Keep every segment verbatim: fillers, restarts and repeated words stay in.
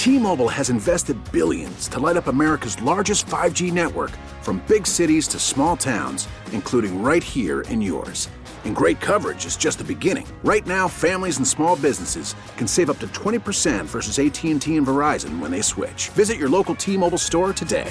T-Mobile has invested billions to light up America's largest five G network, from big cities to small towns, including right here in yours. And great coverage is just the beginning. Right now, families and small businesses can save up to twenty percent versus A T and T and Verizon when they switch. Visit your local T-Mobile store today.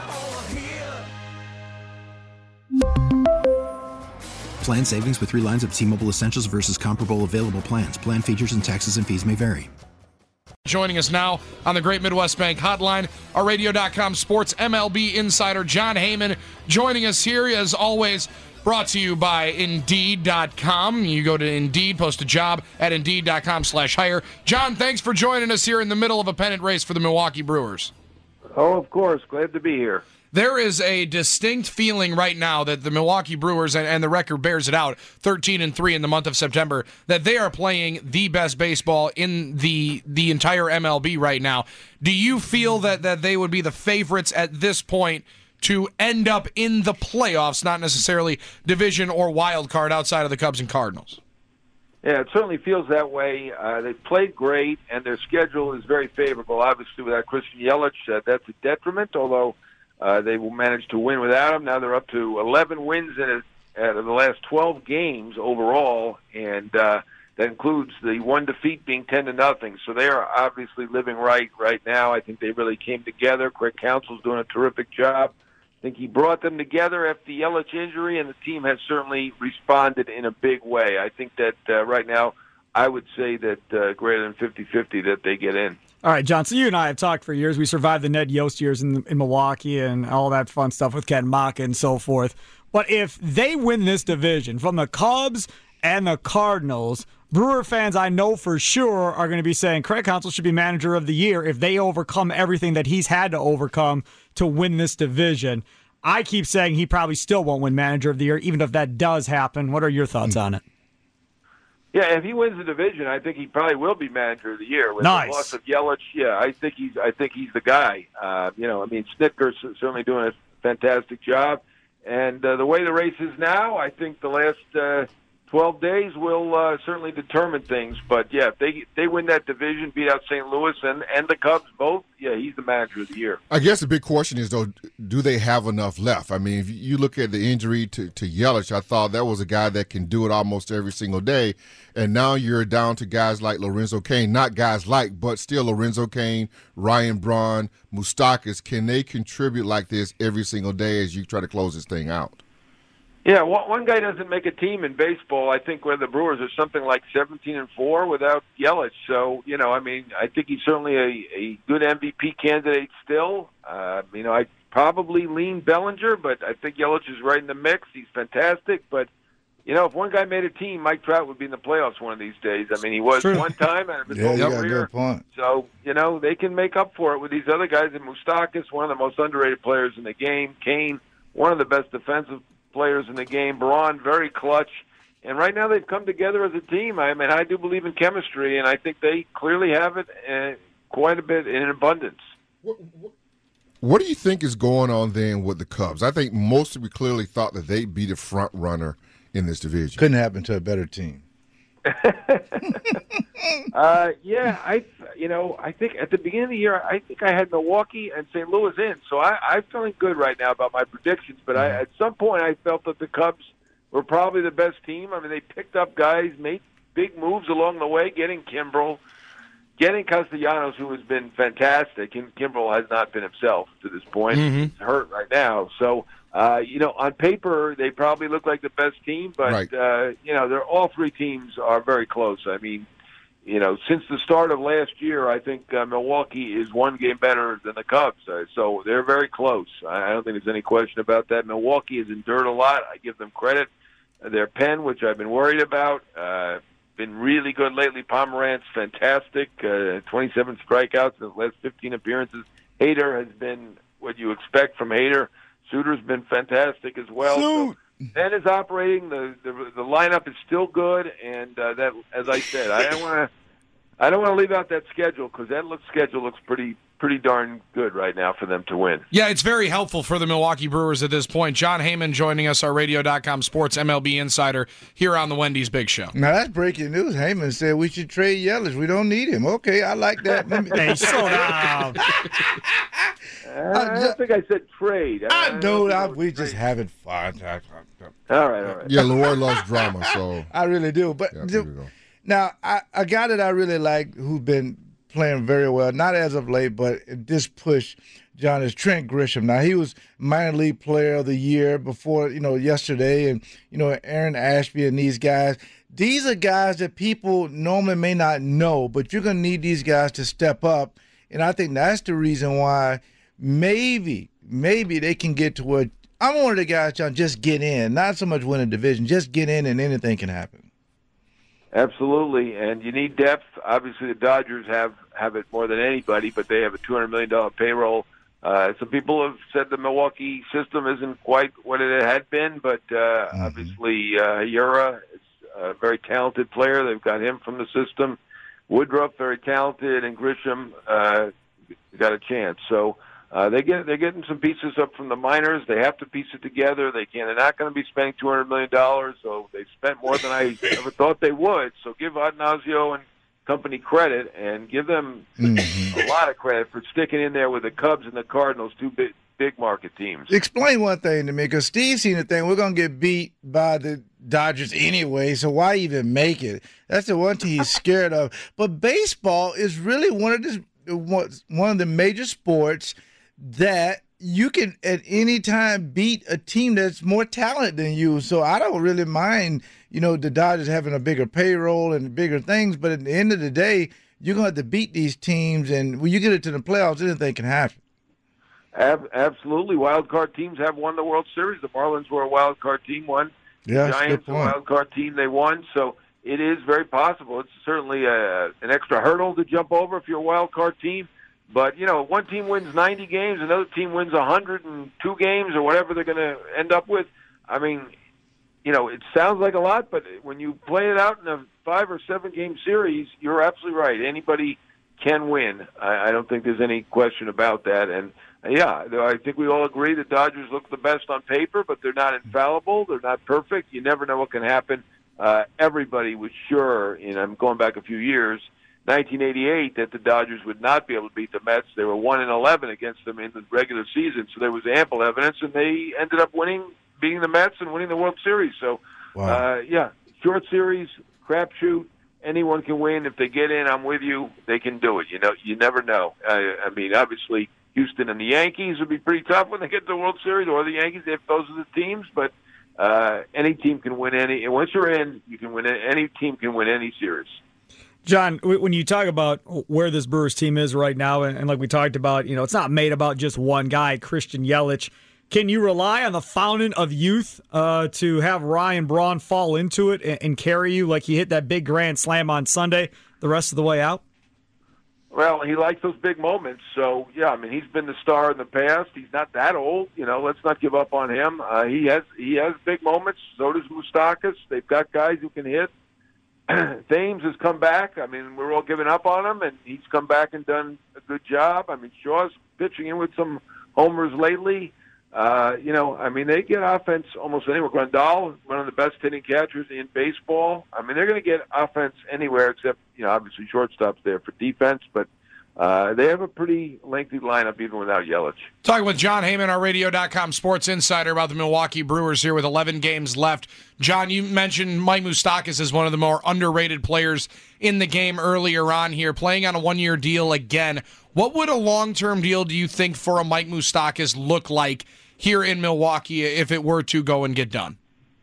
Plan savings with three lines of T-Mobile Essentials versus comparable available plans. Plan features and taxes and fees may vary. Joining us now on the Great Midwest Bank Hotline, our radio dot com sports M L B insider, Jon Heyman, joining us here, as always, brought to you by Indeed dot com. You go to Indeed, post a job at Indeed dot com slash hire. Jon, thanks for joining us here in the middle of a pennant race for the Milwaukee Brewers. Oh, of course. Glad to be here. There is a distinct feeling right now that the Milwaukee Brewers, and, and the record bears it out, thirteen and three in the month of September, that they are playing the best baseball in the the entire M L B right now. Do you feel that, that they would be the favorites at this point to end up in the playoffs, not necessarily division or wild card outside of the Cubs and Cardinals? Yeah, it certainly feels that way. Uh, they played great, and their schedule is very favorable. Obviously, without Christian Yelich, uh, that's a detriment, although Uh, they will manage to win without him. Now they're up to eleven wins in a, out of the last twelve games overall, and uh, that includes the one defeat being ten to nothing. So they are obviously living right right now. I think they really came together. Craig Counsell's doing a terrific job. I think he brought them together after the Yelich injury, and the team has certainly responded in a big way. I think that uh, right now I would say that uh, greater than fifty-fifty that they get in. All right, John, so you and I have talked for years. We survived the Ned Yost years in, in Milwaukee and all that fun stuff with Ken Maka and so forth. But if they win this division from the Cubs and the Cardinals, Brewer fans I know for sure are going to be saying Craig Counsell should be manager of the year if they overcome everything that he's had to overcome to win this division. I keep saying he probably still won't win manager of the year, even if that does happen. What are your thoughts on it? Yeah, if he wins the division, I think he probably will be manager of the year. With nice. the loss of Yelich, yeah, I think he's I think he's the guy. Uh, you know, I mean, Snitker's certainly doing a fantastic job, and uh, the way the race is now, I think the last uh, twelve days will uh, certainly determine things. But yeah, if they if they win that division, beat out Saint Louis and and the Cubs both, yeah, he's the manager of the year. I guess the big question is, though, do they have enough left? I mean, if you look at the injury to, to Yelich, I thought that was a guy that can do it almost every single day. And now you're down to guys like Lorenzo Cain, not guys like, but still Lorenzo Cain, Ryan Braun, Moustakas. Can they contribute like this every single day as you try to close this thing out? Yeah, one guy doesn't make a team in baseball. I think where the Brewers are something like seventeen and four without Yelich. So, you know, I mean, I think he's certainly a, a good M V P candidate still. Uh, you know, I probably lean Bellinger, but I think Yelich is right in the mix. He's fantastic. But, you know, if one guy made a team, Mike Trout would be in the playoffs one of these days. I mean, he was one time out of his yeah, whole you got career. a good point. So, you know, they can make up for it with these other guys. And Moustakas, one of the most underrated players in the game. Kane, one of the best defensive players in the game. Braun, very clutch. And right now they've come together as a team. I mean, I do believe in chemistry, and I think they clearly have it uh, quite a bit in abundance. What, what, what do you think is going on then with the Cubs? I think most of we clearly thought that they'd be the front runner in this division. Couldn't happen to a better team. uh, yeah, I you know I think at the beginning of the year I think I had Milwaukee and Saint Louis in, so I, I'm feeling good right now about my predictions. But I, at some point I felt that the Cubs were probably the best team. I mean, they picked up guys, made big moves along the way, getting Kimbrel, getting Castellanos, who has been fantastic. And Kimbrel has not been himself to this point. Mm-hmm. He's hurt right now, so. Uh, you know, on paper, they probably look like the best team, but, right. uh, you know, they're all three teams are very close. I mean, you know, since the start of last year, I think uh, Milwaukee is one game better than the Cubs. Uh, so they're very close. I don't think there's any question about that. Milwaukee has endured a lot. I give them credit. Uh, their pen, which I've been worried about, uh, been really good lately. Pomerantz, fantastic. Uh, twenty-seven strikeouts in his last fifteen appearances. Hader has been what you expect from Hader. Suter's been fantastic as well. So Ben is operating. The, the the lineup is still good, and uh, that, as I said, I don't want to I don't want to leave out that schedule because that look, schedule looks pretty pretty darn good right now for them to win. Yeah, it's very helpful for the Milwaukee Brewers at this point. Jon Heyman joining us, our radio dot com sports M L B insider here on the Wendy's Big Show. Now, that's breaking news. Heyman said we should trade Yelich. We don't need him. Okay, I like that. Let me- Hey, slow down. I don't think I said trade. I know I that we just having fun. All right, all right. Yeah, Leroy loves drama, so I really do. But yeah, do- there you go. now, I, a guy that I really like who's been playing very well, not as of late, but this push, John, is Trent Grisham. Now, he was minor league player of the year before, you know, yesterday, and, you know, Aaron Ashby and these guys. These are guys that people normally may not know, but you're going to need these guys to step up. And I think that's the reason why maybe, maybe they can get to where I'm one of the guys, John, just get in, not so much win a division, just get in and anything can happen. Absolutely, and you need depth. Obviously, the Dodgers have, have it more than anybody, but they have a two hundred million dollars payroll. Uh, some people have said the Milwaukee system isn't quite what it had been, but uh, mm-hmm. obviously uh, Yura is a very talented player. They've got him from the system. Woodruff, very talented, and Grisham uh, got a chance. So uh, they get they're getting some pieces up from the minors. They have to piece it together. They can. They're not going to be spending two hundred million dollars, so they've spent more than I ever thought they would. So give Atanasio and company credit, and give them mm-hmm. a lot of credit for sticking in there with the Cubs and the Cardinals, two big big market teams. Explain one thing to me, because Steve seen the thing. We're going to get beat by the Dodgers anyway, so why even make it? That's the one thing he's scared of. But baseball is really one of the one of the major sports that you can at any time beat a team that's more talented than you. So I don't really mind, you know, the Dodgers having a bigger payroll and bigger things. But at the end of the day, you're going to have to beat these teams. And when you get into the playoffs, anything can happen. Ab- absolutely. Wild card teams have won the World Series. The Marlins were a wild card team, won. Yeah, the Giants, a wild card team, they won. So it is very possible. It's certainly a, an extra hurdle to jump over if you're a wild card team. But, you know, one team wins ninety games, another team wins one hundred two games or whatever they're going to end up with. I mean, you know, it sounds like a lot, but when you play it out in a five- or seven-game series, you're absolutely right. Anybody can win. I, I don't think there's any question about that. And, yeah, I think we all agree the Dodgers look the best on paper, but they're not infallible. They're not perfect. You never know what can happen. Uh, everybody was sure, and I'm going back a few years, nineteen eighty-eight, that the Dodgers would not be able to beat the Mets. They were one and eleven against them in the regular season, so there was ample evidence, and they ended up winning, beating the Mets and winning the World Series. So, wow. uh, yeah, short series, crapshoot, anyone can win. If they get in, I'm with you. They can do it. You know, you never know. I, I mean, obviously, Houston and the Yankees would be pretty tough when they get to the World Series, or the Yankees if those are the teams. But uh, any team can win any. And once you're in, you can win. Any team can win any series. John, when you talk about where this Brewers team is right now, and, and like we talked about, you know, it's not made about just one guy, Christian Yelich. Can you rely on the fountain of youth uh, to have Ryan Braun fall into it and, and carry you like he hit that big grand slam on Sunday the rest of the way out? Well, he likes those big moments. So, yeah, I mean, he's been the star in the past. He's not that old. You know, let's not give up on him. Uh, he has he has big moments. So does Moustakas. They've got guys who can hit. Thames has come back. I mean, we're all giving up on him, and he's come back and done a good job. I mean, Shaw's pitching in with some homers lately. Uh, you know, I mean, they get offense almost anywhere. Grandal, one of the best hitting catchers in baseball. I mean, they're going to get offense anywhere except, you know, obviously shortstop's there for defense, but uh, they have a pretty lengthy lineup even without Yelich. Talking with Jon Heyman, our radio dot com sports insider, about the Milwaukee Brewers here with eleven games left. John, you mentioned Mike Moustakas as one of the more underrated players in the game earlier on here, playing on a one-year deal again. What would a long-term deal, do you think, for a Mike Moustakas look like here in Milwaukee if it were to go and get done?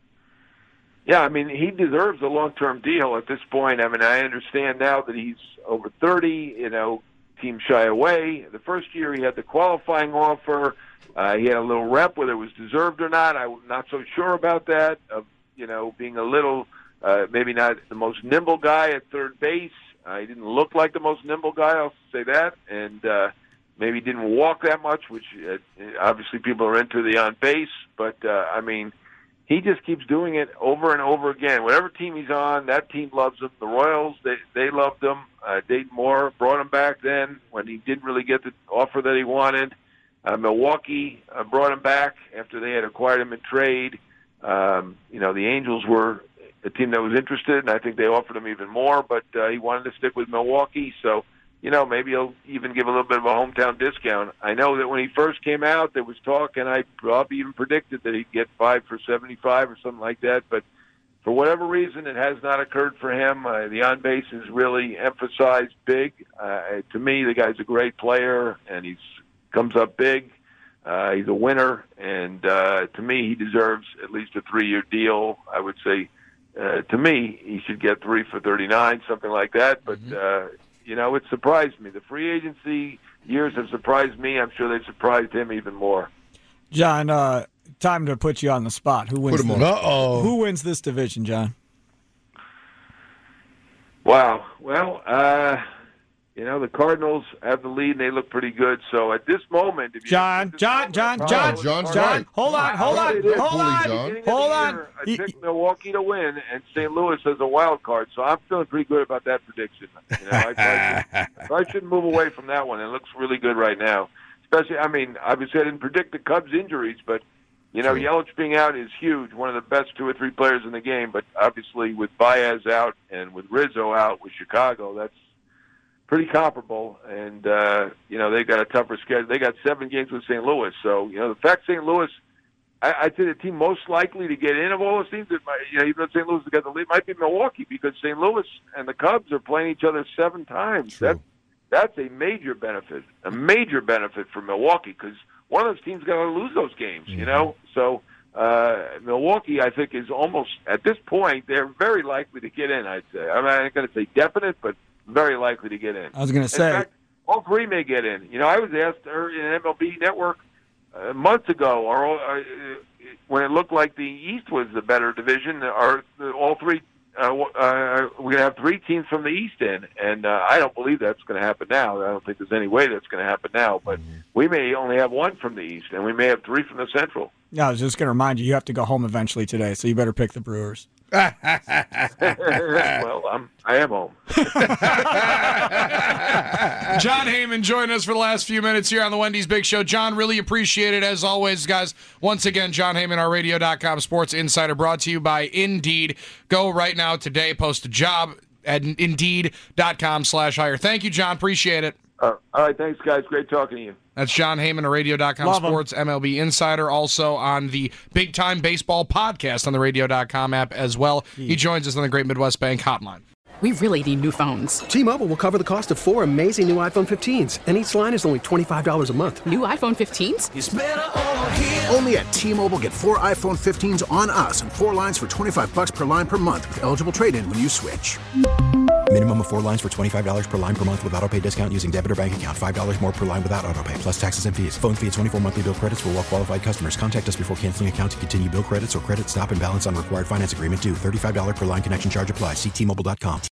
Yeah, I mean, he deserves a long-term deal at this point. I mean, I understand now that he's over thirty, you know, teams shy away. The first year he had the qualifying offer. Uh, he had a little rep, whether it was deserved or not. I'm not so sure about that, of, you know, being a little, uh, maybe not the most nimble guy at third base. Uh, he didn't look like the most nimble guy, I'll say that. And uh, maybe didn't walk that much, which uh, obviously people are into the on base. But, uh, I mean, he just keeps doing it over and over again. Whatever team he's on, that team loves him. The Royals, they they loved him. Uh, Dayton Moore brought him back then when he didn't really get the offer that he wanted. Uh, Milwaukee uh, brought him back after they had acquired him in trade. Um, you know, the Angels were a team that was interested, and I think they offered him even more, but uh, he wanted to stick with Milwaukee. So, you know, maybe he'll even give a little bit of a hometown discount. I know that when he first came out, there was talk, and I probably even predicted that he'd get five for seventy-five or something like that, but for whatever reason, it has not occurred for him. Uh, the on-base is really emphasized big. Uh, to me, the guy's a great player, and he's comes up big. Uh, he's a winner, and uh, to me, he deserves at least a three-year deal. I would say, uh, to me, he should get three for thirty-nine, something like that. But, uh, you know, it surprised me. The free agency years have surprised me. I'm sure they've surprised him even more. John, uh, time to put you on the spot. Who wins? Put him this, on. Uh-oh. Who wins this division, John? Wow. Well, uh, you know, the Cardinals have the lead, and they look pretty good. So at this moment, if you John, this John, moment, John, Oh, John, John's John, right. hold on, hold on, It is. hold on, John. Beginning of hold the on. year, I picked Milwaukee to win, and Saint Louis as a wild card. So I'm feeling pretty good about that prediction. You know, I, I, should, I shouldn't move away from that one. It looks really good right now. Especially, I mean, obviously I didn't predict the Cubs' injuries, but you know, Yelich being out is huge. One of the best two or three players in the game. But obviously, with Baez out and with Rizzo out with Chicago, that's pretty comparable. And uh, you know, they've got a tougher schedule. They got seven games with Saint Louis. So you know, the fact Saint Louis, I, I'd say the team most likely to get in of all those teams, that might, you know, even though Saint Louis has got the lead, might be Milwaukee, because Saint Louis and the Cubs are playing each other seven times. True. That that's a major benefit, a major benefit for Milwaukee, because one of those teams got to lose those games, you know? So uh, Milwaukee, I think, is almost, at this point, they're very likely to get in, I'd say. I'm not going to say definite, but very likely to get in. I was going to say. In fact, all three may get in. You know, I was asked in M L B Network uh, months ago, or uh, when it looked like the East was the better division, are all three Uh, uh, we're going to have three teams from the East in, and uh, I don't believe that's going to happen now. I don't think there's any way that's going to happen now, but we may only have one from the East, and we may have three from the Central. Yeah, I was just going to remind you, you have to go home eventually today, so you better pick the Brewers. Well, I'm, I am home. Jon Heyman joined us for the last few minutes here on the Wendy's Big Show. John, really appreciate it as always, guys. Once again, Jon Heyman, our radio dot com sports insider, brought to you by Indeed. Go right now today, post a job at indeed dot com slash hire. Thank you, John. Appreciate it. Uh, all right, thanks, guys. Great talking to you. That's Jon Heyman, a radio dot com Love him. sports M L B insider, also on the Big Time Baseball podcast on the radio dot com app as well. He joins us on the Great Midwest Bank hotline. We really need new phones. T-Mobile will cover the cost of four amazing new iPhone fifteens, and each line is only twenty-five dollars a month. New iPhone fifteens? It's better over here. Only at T-Mobile, get four iPhone fifteens on us and four lines for twenty-five bucks per line per month with eligible trade-in when you switch. Minimum of four lines for twenty-five dollars per line per month with autopay discount using debit or bank account. five dollars more per line without autopay, plus taxes and fees. Phone fee at twenty-four monthly bill credits for well-qualified customers. Contact us before canceling account to continue bill credits or credit stop and balance on required finance agreement due. thirty-five dollars per line connection charge applies. See T Mobile dot com.